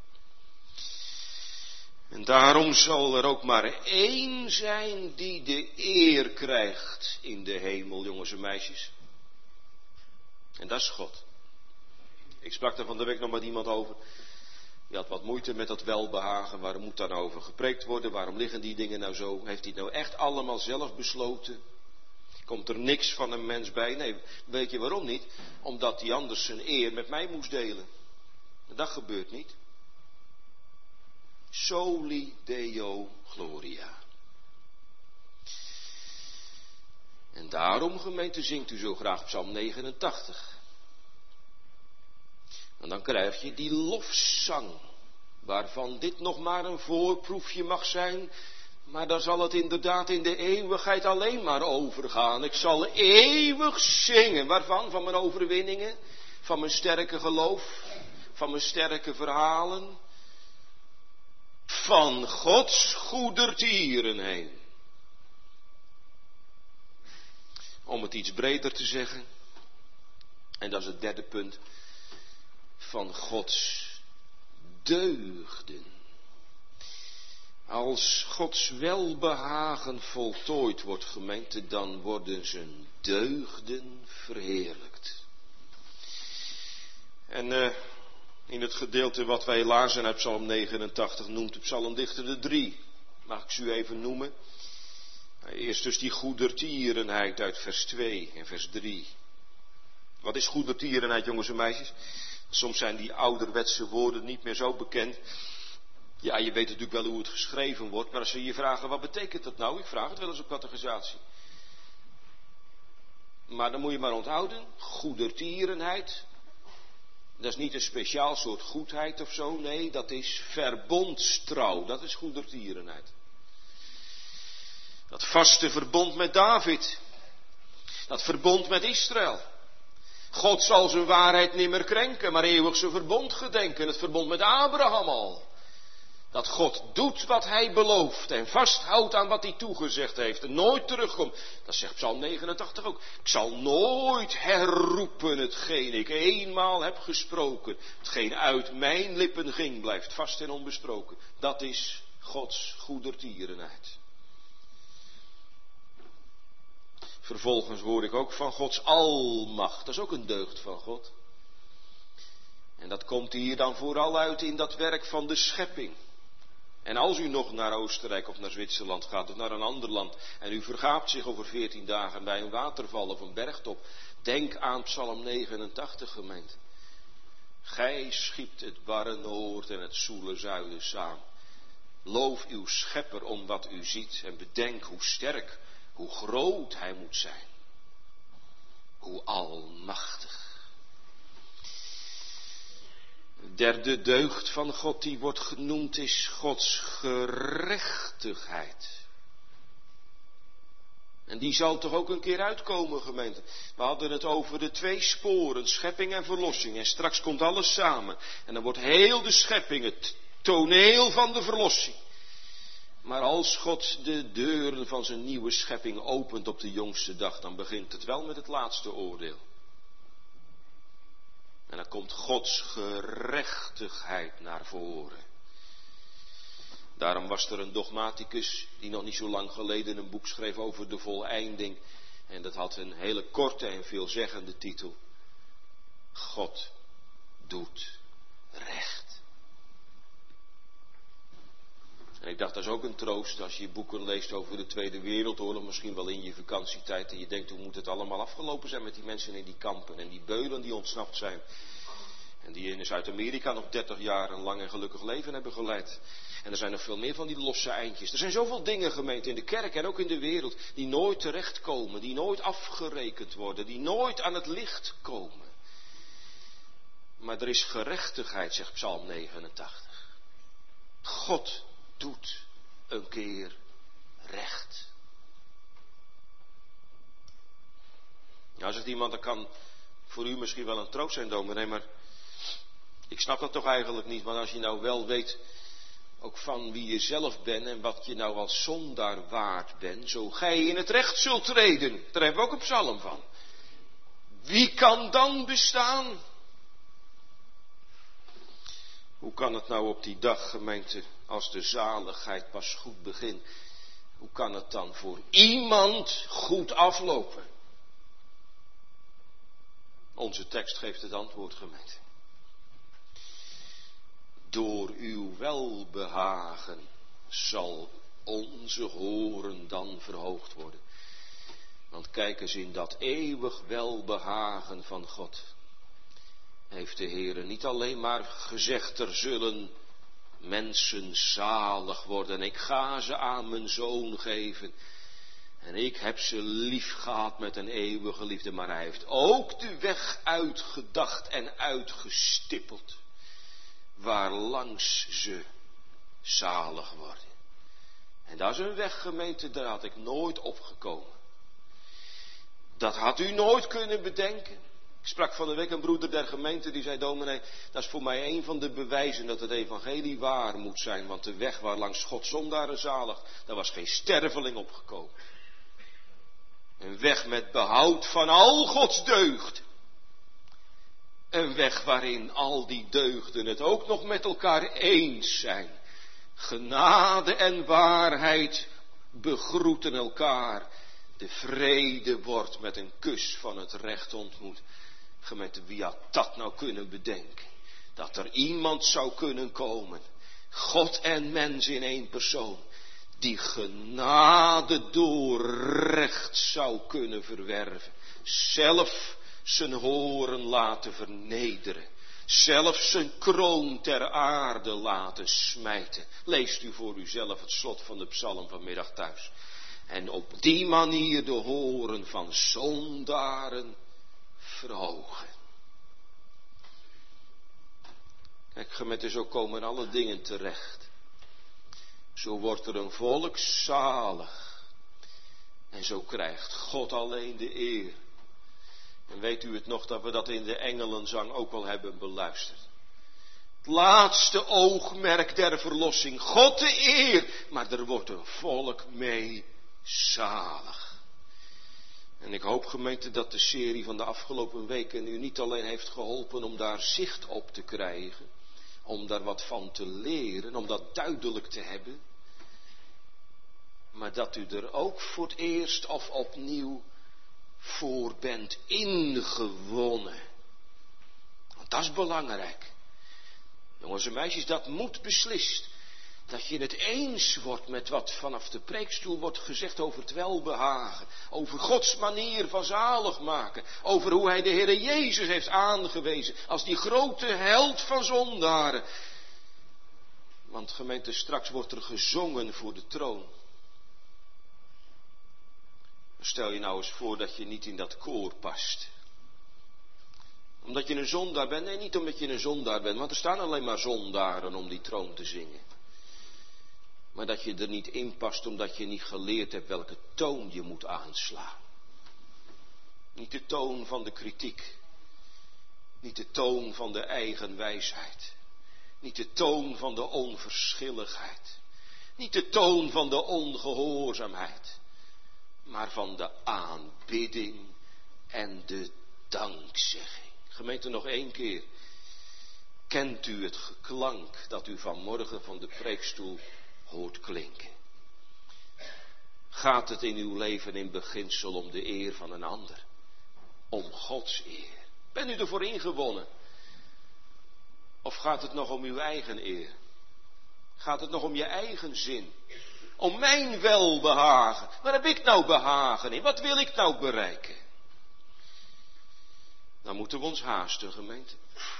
En daarom zal er ook maar één zijn die de eer krijgt in de hemel, jongens en meisjes. En dat is God. Ik sprak daar van de week nog met iemand over. Die had wat moeite met dat welbehagen. Waarom moet daar nou over gepreekt worden? Waarom liggen die dingen nou zo? Heeft hij het nou echt allemaal zelf besloten? Komt er niks van een mens bij? Nee, weet je waarom niet? Omdat hij anders zijn eer met mij moest delen. En dat gebeurt niet. Soli Deo Gloria. En daarom, gemeente, zingt u zo graag Psalm 89. En dan krijg je die lofzang, waarvan dit nog maar een voorproefje mag zijn, maar daar zal het inderdaad in de eeuwigheid alleen maar over gaan. Ik zal eeuwig zingen, waarvan? Van mijn overwinningen, van mijn sterke geloof, van mijn sterke verhalen, van Gods goedertierenheid. Om het iets breder te zeggen, en dat is het derde punt, van Gods deugden. Als Gods welbehagen voltooid wordt, gemeente, dan worden zijn deugden verheerlijkt. En in het gedeelte wat wij lazen uit Psalm 89 noemt de psalmdichter de 3. Mag ik ze u even noemen? Eerst dus die goedertierenheid uit vers 2 en vers 3. Wat is goedertierenheid, jongens en meisjes? Soms zijn die ouderwetse woorden niet meer zo bekend. Ja, je weet natuurlijk wel hoe het geschreven wordt, maar als ze je vragen, wat betekent dat nou? Ik vraag het wel eens op catechisatie. Maar dan moet je maar onthouden, goedertierenheid, dat is niet een speciaal soort goedheid of zo, nee, dat is verbondstrouw, dat is goedertierenheid. Dat vaste verbond met David, dat verbond met Israël. God zal zijn waarheid nimmer krenken, maar eeuwig zijn verbond gedenken. Het verbond met Abraham al. Dat God doet wat hij belooft en vasthoudt aan wat hij toegezegd heeft en nooit terugkomt. Dat zegt Psalm 89 ook. Ik zal nooit herroepen hetgeen ik eenmaal heb gesproken. Hetgeen uit mijn lippen ging, blijft vast en onbesproken. Dat is Gods goedertierenheid. Vervolgens hoor ik ook van Gods almacht. Dat is ook een deugd van God. En dat komt hier dan vooral uit in dat werk van de schepping. En als u nog naar Oostenrijk of naar Zwitserland gaat of naar een ander land en u vergaapt zich over 14 dagen bij een waterval of een bergtop, denk aan Psalm 89, gemeente. Gij schiept het barre noord en het zoele zuiden samen. Loof uw schepper om wat u ziet en bedenk hoe sterk, hoe groot hij moet zijn. Hoe almachtig. De derde deugd van God die wordt genoemd is Gods gerechtigheid. En die zal toch ook een keer uitkomen, gemeente. We hadden het over de 2 sporen, schepping en verlossing. En straks komt alles samen. En dan wordt heel de schepping het toneel van de verlossing. Maar als God de deuren van zijn nieuwe schepping opent op de jongste dag, dan begint het wel met het laatste oordeel. En dan komt Gods gerechtigheid naar voren. Daarom was er een dogmaticus die nog niet zo lang geleden een boek schreef over de voleinding. En dat had een hele korte en veelzeggende titel. God doet recht. En ik dacht, dat is ook een troost als je boeken leest over de Tweede Wereldoorlog, misschien wel in je vakantietijd. En je denkt, hoe moet het allemaal afgelopen zijn met die mensen in die kampen en die beulen die ontsnapt zijn. En die in Zuid-Amerika nog 30 jaar een lang en gelukkig leven hebben geleid. En er zijn nog veel meer van die losse eindjes. Er zijn zoveel dingen, gemeente, in de kerk en ook in de wereld, die nooit terechtkomen, die nooit afgerekend worden, die nooit aan het licht komen. Maar er is gerechtigheid, zegt Psalm 89. God doet een keer recht. Ja, zegt iemand, dat kan voor u misschien wel een troost zijn, dominee, maar ik snap dat toch eigenlijk niet. Want als je nou wel weet, ook van wie je zelf bent en wat je nou als zondaar waard bent, zo gij in het recht zult treden. Daar hebben we ook een psalm van. Wie kan dan bestaan? Hoe kan het nou op die dag, gemeente, als de zaligheid pas goed begint, hoe kan het dan voor iemand goed aflopen? Onze tekst geeft het antwoord, gemeente. Door uw welbehagen zal onze horen dan verhoogd worden. Want kijk eens, in dat eeuwig welbehagen van God heeft de Heere niet alleen maar gezegd, er zullen mensen zalig worden en ik ga ze aan mijn zoon geven. En ik heb ze lief gehad met een eeuwige liefde, maar hij heeft ook de weg uitgedacht en uitgestippeld, waar langs ze zalig worden. En dat is een weg, gemeente, daar had ik nooit opgekomen. Dat had u nooit kunnen bedenken. Ik sprak van de week een broeder der gemeente die zei, dominee, dat is voor mij een van de bewijzen dat het evangelie waar moet zijn. Want de weg waar langs God zondaren zalig, daar was geen sterveling opgekomen. Een weg met behoud van al Gods deugd. Een weg waarin al die deugden het ook nog met elkaar eens zijn. Genade en waarheid begroeten elkaar. De vrede wordt met een kus van het recht ontmoet. Gemeente, wie had dat nou kunnen bedenken? Dat er iemand zou kunnen komen, God en mens in één persoon, die genade door recht zou kunnen verwerven. Zelf zijn horen laten vernederen. Zelf zijn kroon ter aarde laten smijten. Leest u voor uzelf het slot van de psalm vanmiddag thuis. En op die manier de horen van zondaren verhogen. Kijk, gemeente, zo komen alle dingen terecht. Zo wordt er een volk zalig. En zo krijgt God alleen de eer. En weet u het nog dat we dat in de engelenzang ook al hebben beluisterd. Het laatste oogmerk der verlossing. God de eer. Maar er wordt een volk mee zalig. En ik hoop, gemeente, dat de serie van de afgelopen weken u niet alleen heeft geholpen om daar zicht op te krijgen. Om daar wat van te leren, om dat duidelijk te hebben. Maar dat u er ook voor het eerst of opnieuw voor bent ingewonnen. Want dat is belangrijk. Jongens en meisjes, dat moet beslist. Dat je het eens wordt met wat vanaf de preekstoel wordt gezegd over het welbehagen. Over Gods manier van zalig maken. Over hoe hij de Heere Jezus heeft aangewezen als die grote held van zondaren. Want gemeente, straks wordt er gezongen voor de troon. Stel je nou eens voor dat je niet in dat koor past. Omdat je een zondaar bent? Nee, niet omdat je een zondaar bent, want er staan alleen maar zondaren om die troon te zingen. Maar dat je er niet in past omdat je niet geleerd hebt welke toon je moet aanslaan. Niet de toon van de kritiek. Niet de toon van de eigen wijsheid. Niet de toon van de onverschilligheid. Niet de toon van de ongehoorzaamheid. Maar van de aanbidding en de dankzegging. Gemeente, nog 1 keer. Kent u het geklank dat u vanmorgen van de preekstoel hoort klinken? Gaat het in uw leven in beginsel om de eer van een ander? Om Gods eer? Ben u ervoor ingewonnen? Of gaat het nog om uw eigen eer? Gaat het nog om je eigen zin? Om mijn welbehagen? Waar heb ik nou behagen in? Wat wil ik nou bereiken? Dan moeten we ons haasten, gemeente.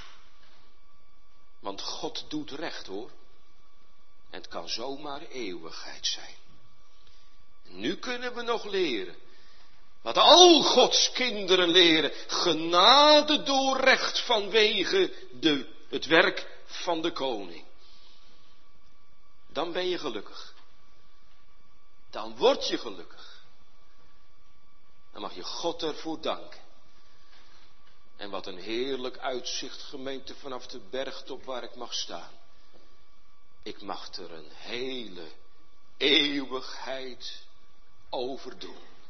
Want God doet recht, hoor. En het kan zomaar eeuwigheid zijn. Nu kunnen we nog leren. Wat al Gods kinderen leren. Genade door recht vanwege het werk van de koning. Dan ben je gelukkig. Dan word je gelukkig. Dan mag je God ervoor danken. En wat een heerlijk uitzicht, gemeente, vanaf de bergtop waar ik mag staan. Ik mag er een hele eeuwigheid over doen.